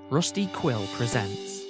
Rusty Quill presents.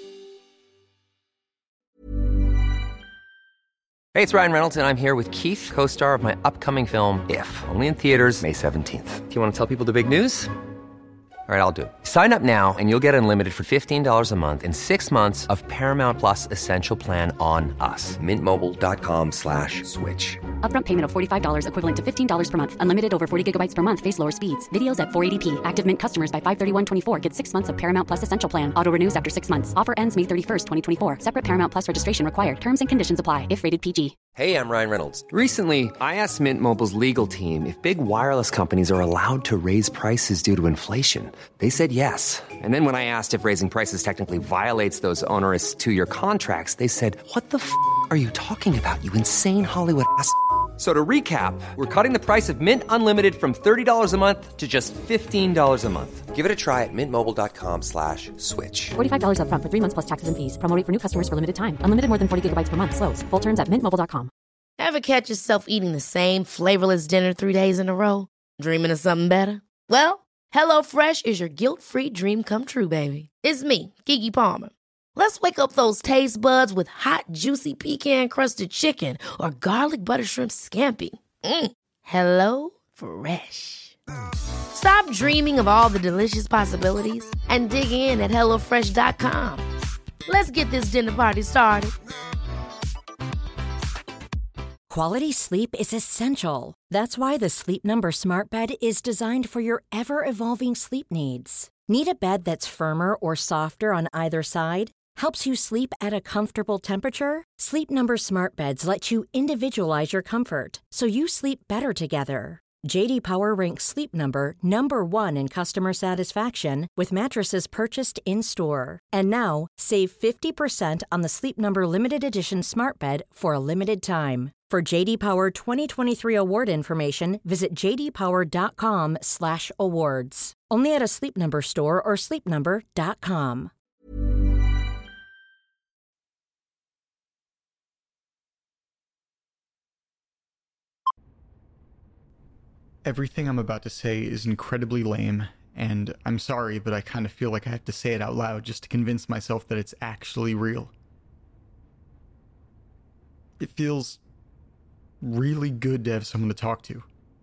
Hey, it's Ryan Reynolds, and I'm here with Keith, co-star of my upcoming film, If, only in theaters May 17th. Do you want to tell people the big news? All right, I'll do it. Sign up now and you'll get unlimited for $15 a month and 6 months of Paramount Plus Essential Plan on us. MintMobile.com/switch. Upfront payment of $45 equivalent to $15 per month. Unlimited over 40 gigabytes per month. Face lower speeds. Videos at 480p. Active Mint customers by 531.24 get 6 months of Paramount Plus Essential Plan. Auto renews after 6 months. Offer ends May 31st, 2024. Separate Paramount Plus registration required. Terms and conditions apply if rated PG. Hey, I'm Ryan Reynolds. Recently, I asked Mint Mobile's legal team if big wireless companies are allowed to raise prices due to inflation. They said yes. And then when I asked if raising prices technically violates those onerous 2-year contracts, they said, "What the f*** are you talking about, you insane Hollywood ass?" So to recap, we're cutting the price of Mint Unlimited from $30 a month to just $15 a month. Give it a try at mintmobile.com/switch. $45 upfront for 3 months plus taxes and fees. Promo rate for new customers for limited time. Unlimited more than 40 gigabytes per month. Slows full terms at mintmobile.com. Ever catch yourself eating the same flavorless dinner 3 days in a row? Dreaming of something better? Well, HelloFresh is your guilt-free dream come true, baby. It's me, Keke Palmer. Let's wake up those taste buds with hot, juicy pecan-crusted chicken or garlic butter shrimp scampi. Hello Fresh. Stop dreaming of all the delicious possibilities and dig in at HelloFresh.com. Let's get this dinner party started. Quality sleep is essential. That's why the Sleep Number Smart Bed is designed for your ever-evolving sleep needs. Need a bed that's firmer or softer on either side? Helps you sleep at a comfortable temperature? Sleep Number Smart Beds let you individualize your comfort, so you sleep better together. J.D. Power ranks Sleep Number number 1 in customer satisfaction with mattresses purchased in-store. And now, save 50% on the Sleep Number Limited Edition Smart Bed for a limited time. For J.D. Power 2023 award information, visit jdpower.com/awards. Only at a Sleep Number store or sleepnumber.com. Everything I'm about to say is incredibly lame, and I'm sorry, but I kind of feel like I have to say it out loud just to convince myself that it's actually real. It feels really good to have someone to talk to.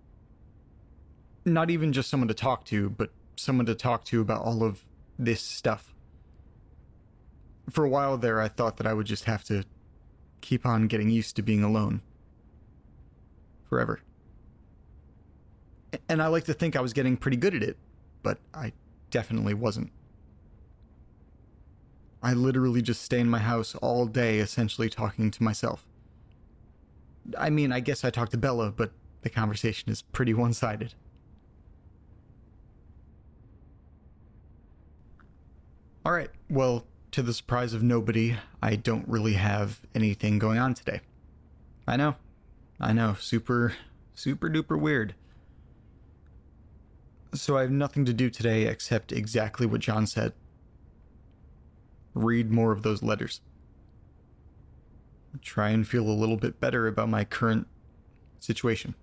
Not even just someone to talk to, but someone to talk to about all of this stuff. For a while there, I thought that I would just have to keep on getting used to being alone. Forever. And I like to think I was getting pretty good at it, but I definitely wasn't. I literally just stay in my house all day, essentially talking to myself. I mean, I guess I talk to Bella, but the conversation is pretty one-sided. Alright, well, to the surprise of nobody, I don't really have anything going on today. I know, super duper weird. So I have nothing to do today except exactly what John said. Read more of those letters. Try and feel a little bit better about my current situation.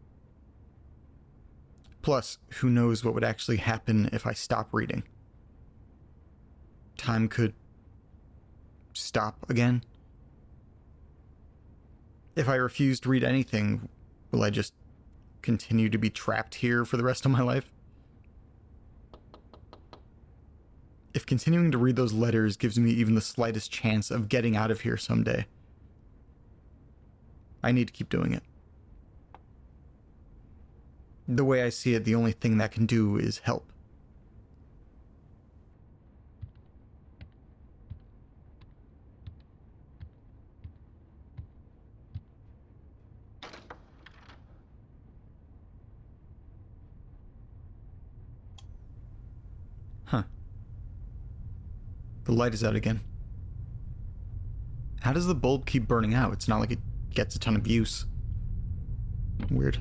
Plus, who knows what would actually happen if I stop reading. Time could stop again. If I refuse to read anything, will I just continue to be trapped here for the rest of my life? If continuing to read those letters gives me even the slightest chance of getting out of here someday, I need to keep doing it. The way I see it, the only thing that can do is help. Huh. The light is out again. How does the bulb keep burning out? It's not like it gets a ton of use. Weird.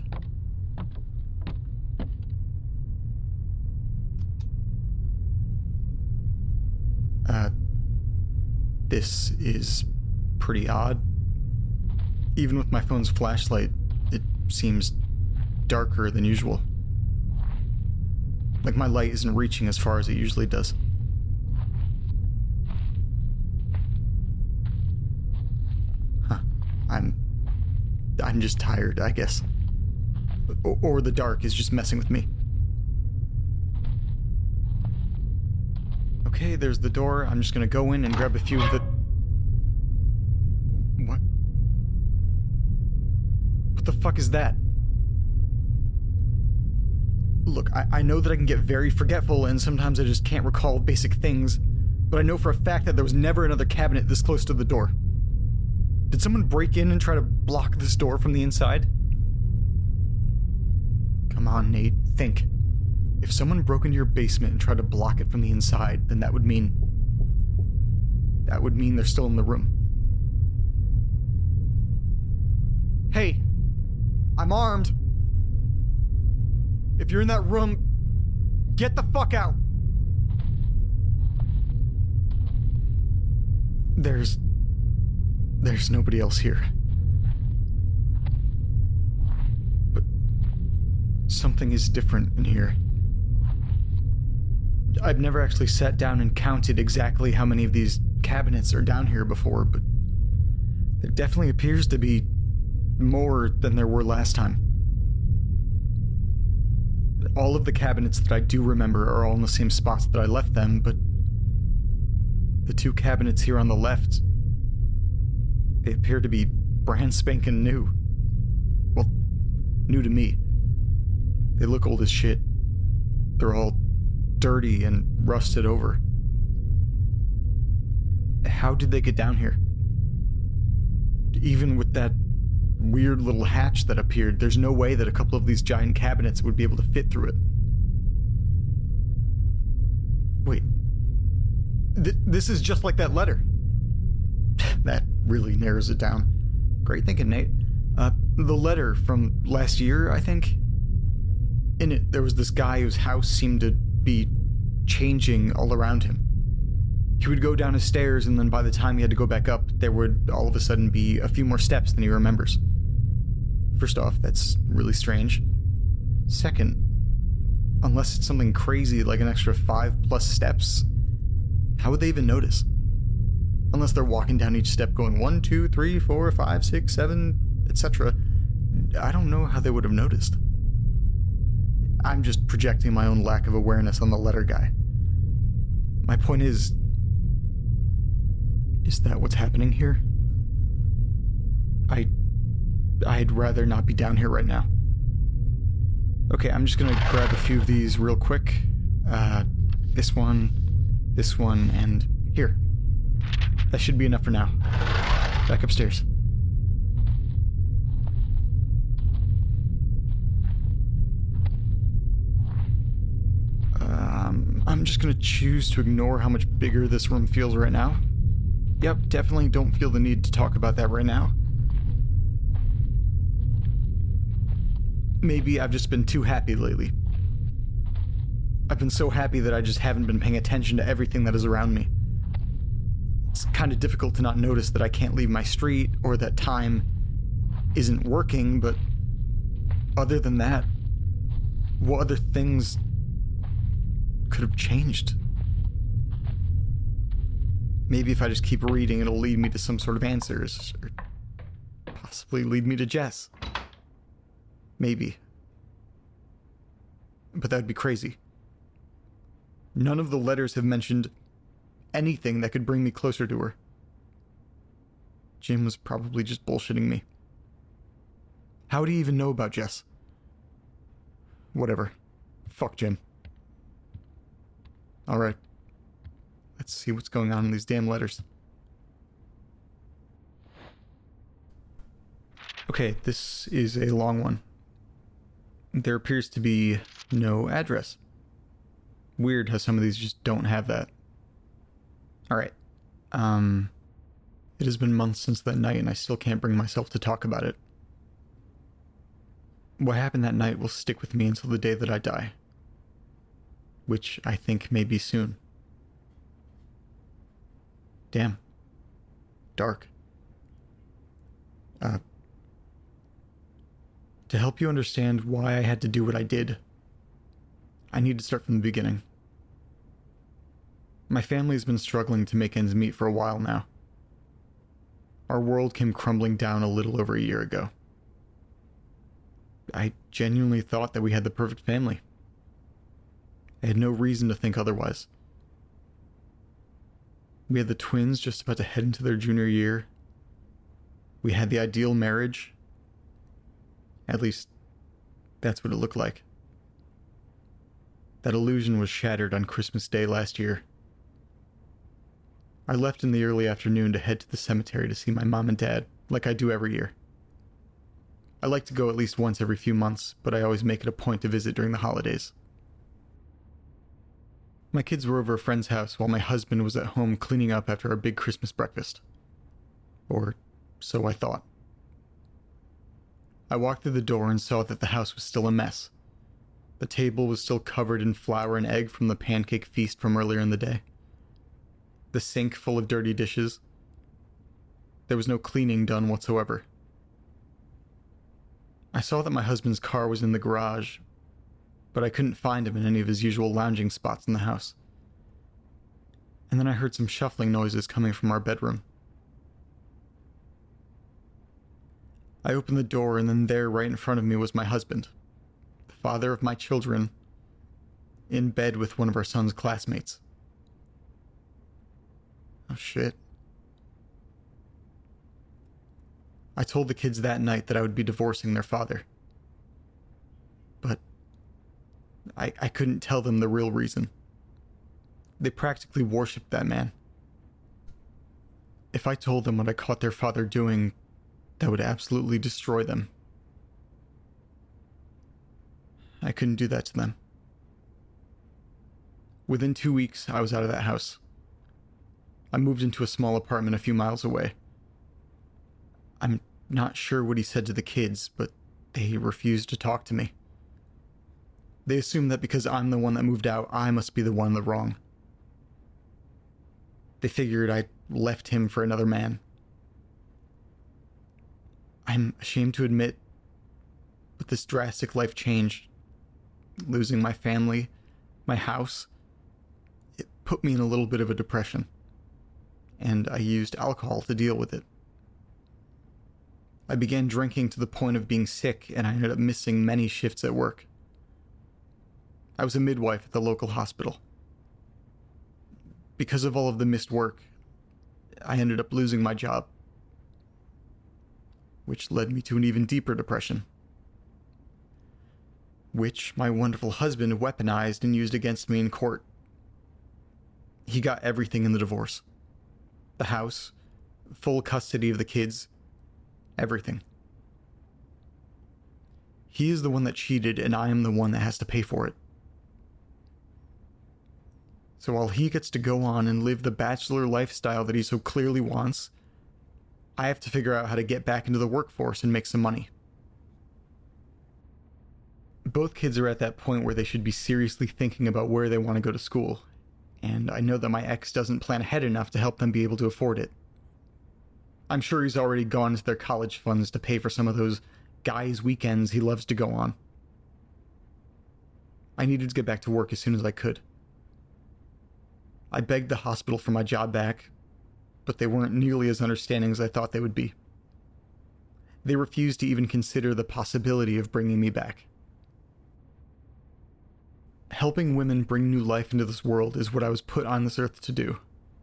This is pretty odd. Even with my phone's flashlight, it seems darker than usual. Like my light isn't reaching as far as it usually does. I'm just tired, I guess. Or the dark is just messing with me. Okay, there's the door. I'm just gonna go in and grab a few of the... What? What the fuck is that? Look, I know that I can get very forgetful and sometimes I just can't recall basic things, but I know for a fact that there was never another cabinet this close to the door. Did someone break in and try to block this door from the inside? Come on, Nate, think. If someone broke into your basement and tried to block it from the inside, then that would mean they're still in the room. Hey, I'm armed. If you're in that room, get the fuck out. There's nobody else here. But something is different in here. I've never actually sat down and counted exactly how many of these cabinets are down here before, but there definitely appears to be more than there were last time. All of the cabinets that I do remember are all in the same spots that I left them, but the two cabinets here on the left, they appear to be brand spanking new. Well, new to me. They look old as shit. They're all dirty and rusted over. How did they get down here? Even with that weird little hatch that appeared, there's no way that a couple of these giant cabinets would be able to fit through it. Wait. This is just like that letter. That really narrows it down. Great thinking, Nate. The letter from last year, I think. In it, there was this guy whose house seemed to be changing all around him. He would go down his stairs, and then by the time he had to go back up, there would all of a sudden be a few more steps than he remembers. First off, that's really strange. Second, unless it's something crazy like an extra 5+ steps, how would they even notice? Unless they're walking down each step going 1, 2, 3, 4, 5, 6, 7, etc. I don't know how they would have noticed. I'm just projecting my own lack of awareness on the letter guy. My point is that what's happening here? I'd rather not be down here right now. Okay, I'm just gonna grab a few of these real quick. This one, and here. That should be enough for now. Back upstairs. I'm just gonna choose to ignore how much bigger this room feels right now. Yep, definitely don't feel the need to talk about that right now. Maybe I've just been too happy lately. I've been so happy that I just haven't been paying attention to everything that is around me. It's kind of difficult to not notice that I can't leave my street or that time isn't working, but other than that, what other things could have changed? Maybe if I just keep reading, it'll lead me to some sort of answers, or possibly lead me to Jess. Maybe. But that'd be crazy. None of the letters have mentioned anything that could bring me closer to her. Jim was probably just bullshitting me. How would he even know about Jess? Whatever. Fuck Jim. Alright. Let's see what's going on in these damn letters. Okay, this is a long one. There appears to be no address. Weird how some of these just don't have that. Alright. It has been months since that night and I still can't bring myself to talk about it. What happened that night will stick with me until the day that I die. Which I think may be soon. Damn. Dark. To help you understand why I had to do what I did, I need to start from the beginning. My family's been struggling to make ends meet for a while now. Our world came crumbling down a little over a year ago. I genuinely thought that we had the perfect family. I had no reason to think otherwise. We had the twins just about to head into their junior year. We had the ideal marriage. At least, that's what it looked like. That illusion was shattered on Christmas Day last year. I left in the early afternoon to head to the cemetery to see my mom and dad, like I do every year. I like to go at least once every few months, but I always make it a point to visit during the holidays. My kids were over a friend's house while my husband was at home cleaning up after our big Christmas breakfast. Or so I thought. I walked through the door and saw that the house was still a mess. The table was still covered in flour and egg from the pancake feast from earlier in the day. The sink full of dirty dishes. There was no cleaning done whatsoever. I saw that my husband's car was in the garage, but I couldn't find him in any of his usual lounging spots in the house. And then I heard some shuffling noises coming from our bedroom. I opened the door, and then there, right in front of me, was my husband, the father of my children, in bed with one of our son's classmates. Oh shit. I told the kids that night that I would be divorcing their father. But I couldn't tell them the real reason. They practically worshipped that man. If I told them what I caught their father doing, that would absolutely destroy them. I couldn't do that to them. Within 2 weeks, I was out of that house. I moved into a small apartment a few miles away. I'm not sure what he said to the kids, but they refused to talk to me. They assumed that because I'm the one that moved out, I must be the one in the wrong. They figured I left him for another man. I'm ashamed to admit, but this drastic life change, losing my family, my house, it put me in a little bit of a depression, and I used alcohol to deal with it. I began drinking to the point of being sick, and I ended up missing many shifts at work. I was a midwife at the local hospital. Because of all of the missed work, I ended up losing my job, which led me to an even deeper depression, which my wonderful husband weaponized and used against me in court. He got everything in the divorce. The house, full custody of the kids, everything. He is the one that cheated, and I am the one that has to pay for it. So while he gets to go on and live the bachelor lifestyle that he so clearly wants, I have to figure out how to get back into the workforce and make some money. Both kids are at that point where they should be seriously thinking about where they want to go to school, and I know that my ex doesn't plan ahead enough to help them be able to afford it. I'm sure he's already gone into their college funds to pay for some of those guys' weekends he loves to go on. I needed to get back to work as soon as I could. I begged the hospital for my job back, but they weren't nearly as understanding as I thought they would be. They refused to even consider the possibility of bringing me back. Helping women bring new life into this world is what I was put on this earth to do.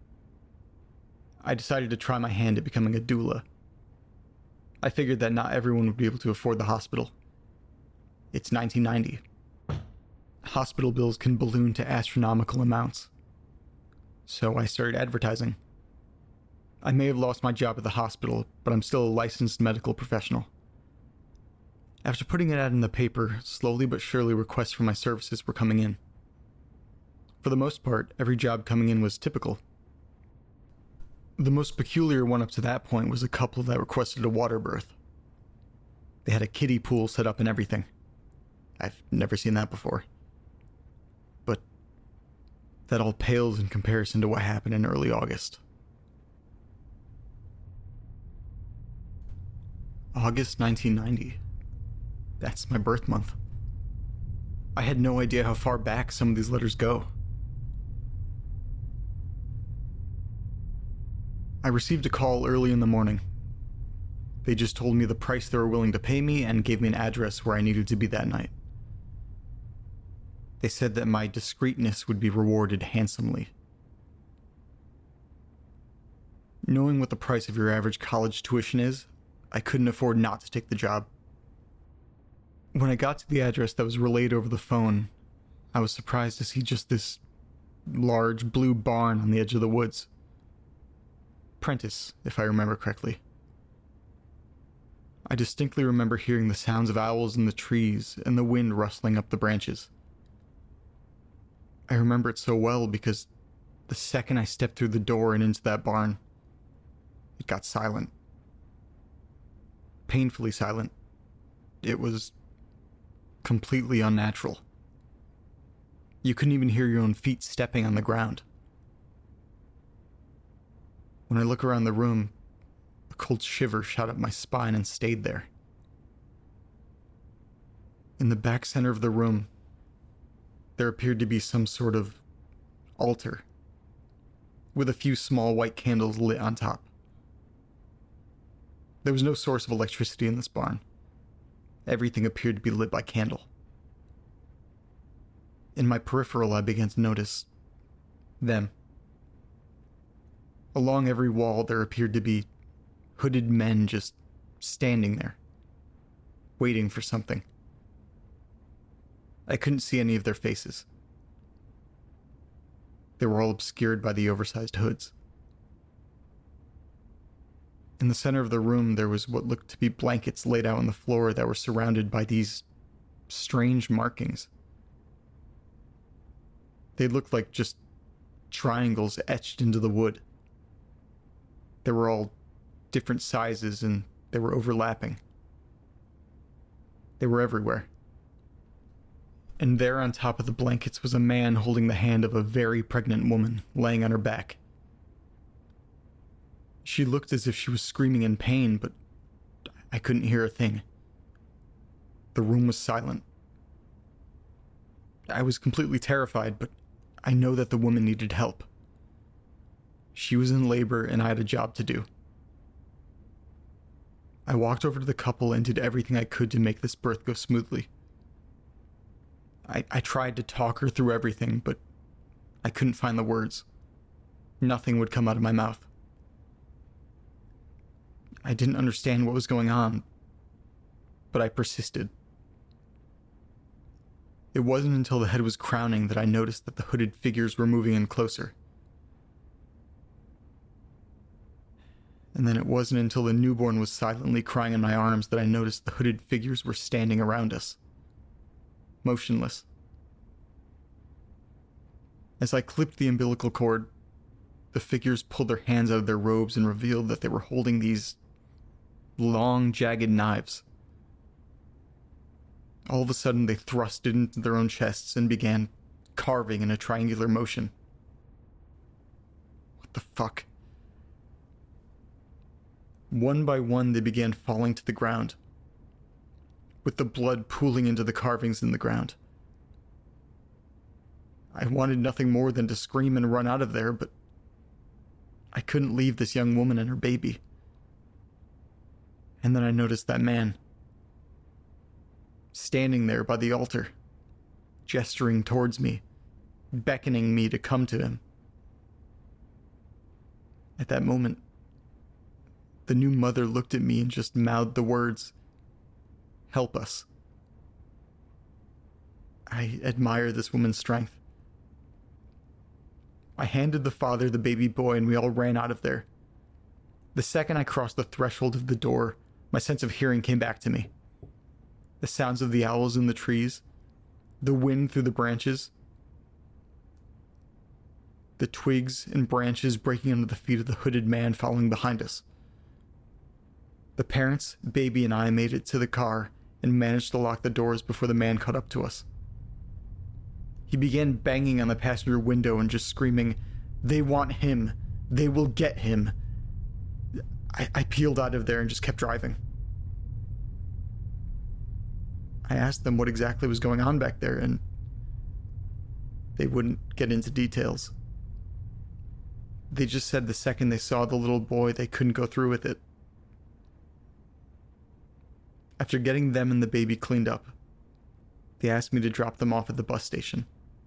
I decided to try my hand at becoming a doula. I figured that not everyone would be able to afford the hospital. It's 1990. Hospital bills can balloon to astronomical amounts. So I started advertising. I may have lost my job at the hospital, but I'm still a licensed medical professional. After putting it out in the paper, slowly but surely requests for my services were coming in. For the most part, every job coming in was typical. The most peculiar one up to that point was a couple that requested a water birth. They had a kiddie pool set up and everything. I've never seen that before. But that all pales in comparison to what happened in early August. August 1990. That's my birth month. I had no idea how far back some of these letters go. I received a call early in the morning, They just told me the price they were willing to pay me and gave me an address where I needed to be that night. They said that my discreetness would be rewarded handsomely. Knowing what the price of your average college tuition is, I couldn't afford not to take the job. When I got to the address that was relayed over the phone, I was surprised to see just this large blue barn on the edge of the woods. Prentice, if I remember correctly. I distinctly remember hearing the sounds of owls in the trees and the wind rustling up the branches. I remember it so well because the second I stepped through the door and into that barn, it got silent. Painfully silent. It was completely unnatural. You couldn't even hear your own feet stepping on the ground. When I look around the room, a cold shiver shot up my spine and stayed there. In the back center of the room, there appeared to be some sort of altar, with a few small white candles lit on top. There was no source of electricity in this barn. Everything appeared to be lit by candle. In my peripheral, I began to notice them. Along every wall, there appeared to be hooded men just standing there, waiting for something. I couldn't see any of their faces. They were all obscured by the oversized hoods. In the center of the room, there was what looked to be blankets laid out on the floor that were surrounded by these strange markings. They looked like just triangles etched into the wood. They were all different sizes and they were overlapping. They were everywhere. And there on top of the blankets was a man holding the hand of a very pregnant woman laying on her back. She looked as if she was screaming in pain, but I couldn't hear a thing. The room was silent. I was completely terrified, but I know that the woman needed help. She was in labor and I had a job to do. I walked over to the couple and did everything I could to make this birth go smoothly. I tried to talk her through everything, but I couldn't find the words. Nothing would come out of my mouth. I didn't understand what was going on, but I persisted. It wasn't until the head was crowning that I noticed that the hooded figures were moving in closer. And then it wasn't until the newborn was silently crying in my arms that I noticed the hooded figures were standing around us, motionless. As I clipped the umbilical cord, the figures pulled their hands out of their robes and revealed that they were holding these long, jagged knives. All of a sudden, they thrust it into their own chests and began carving in a triangular motion. What the fuck? One by one, they began falling to the ground, with the blood pooling into the carvings in the ground. I wanted nothing more than to scream and run out of there, but I couldn't leave this young woman and her baby. And then I noticed that man, standing there by the altar, gesturing towards me, beckoning me to come to him. At that moment, the new mother looked at me and just mouthed the words, "Help us." I admire this woman's strength. I handed the father the baby boy and we all ran out of there. The second I crossed the threshold of the door, my sense of hearing came back to me. The sounds of the owls in the trees, the wind through the branches, the twigs and branches breaking under the feet of the hooded man following behind us. The parents, baby, and I made it to the car and managed to lock the doors before the man caught up to us. He began banging on the passenger window and just screaming, "They want him! They will get him!" I peeled out of there and just kept driving. I asked them what exactly was going on back there, and they wouldn't get into details. They just said the second they saw the little boy, they couldn't go through with it. After getting them and the baby cleaned up, they asked me to drop them off at the bus station.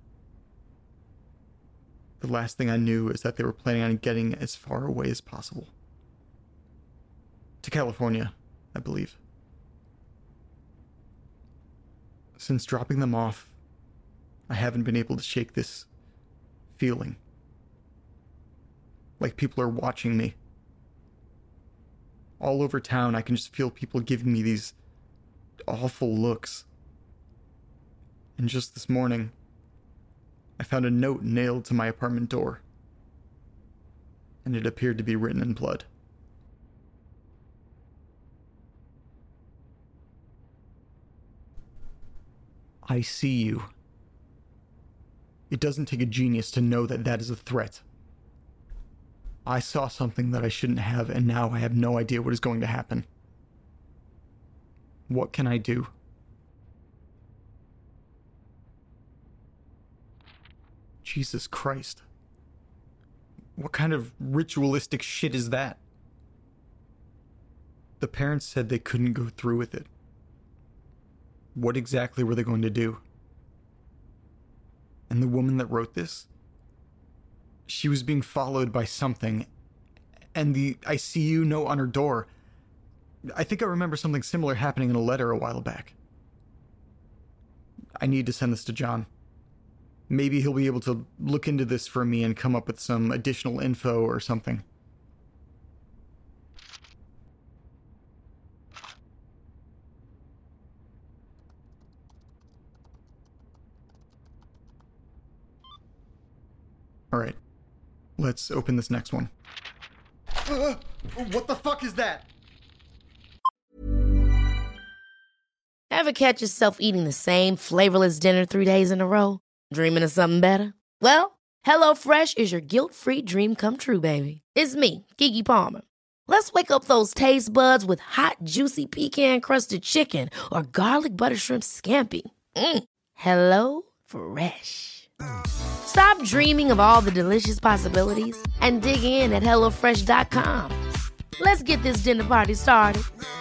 The last thing I knew is that they were planning on getting as far away as possible. To California, I believe. Since dropping them off, I haven't been able to shake this feeling. Like people are watching me. All over town, I can just feel people giving me these awful looks. And just this morning, I found a note nailed to my apartment door. And it appeared to be written in blood. I see you. It doesn't take a genius to know that that is a threat. I saw something that I shouldn't have, and now I have no idea what is going to happen. What can I do? Jesus Christ. What kind of ritualistic shit is that? The parents said they couldn't go through with it. What exactly were they going to do? And the woman that wrote this? She was being followed by something, and the "I see you" note on her door. I think I remember something similar happening in a letter a while back. I need to send this to John. Maybe he'll be able to look into this for me and come up with some additional info or something. Alright, let's open this next one. What the fuck is that? Ever catch yourself eating the same flavorless dinner 3 days in a row? Dreaming of something better? Well, HelloFresh is your guilt-free dream come true, baby. It's me, Keke Palmer. Let's wake up those taste buds with hot, juicy pecan-crusted chicken or garlic butter shrimp scampi. Hello Fresh. Stop dreaming of all the delicious possibilities and dig in at HelloFresh.com. Let's get this dinner party started.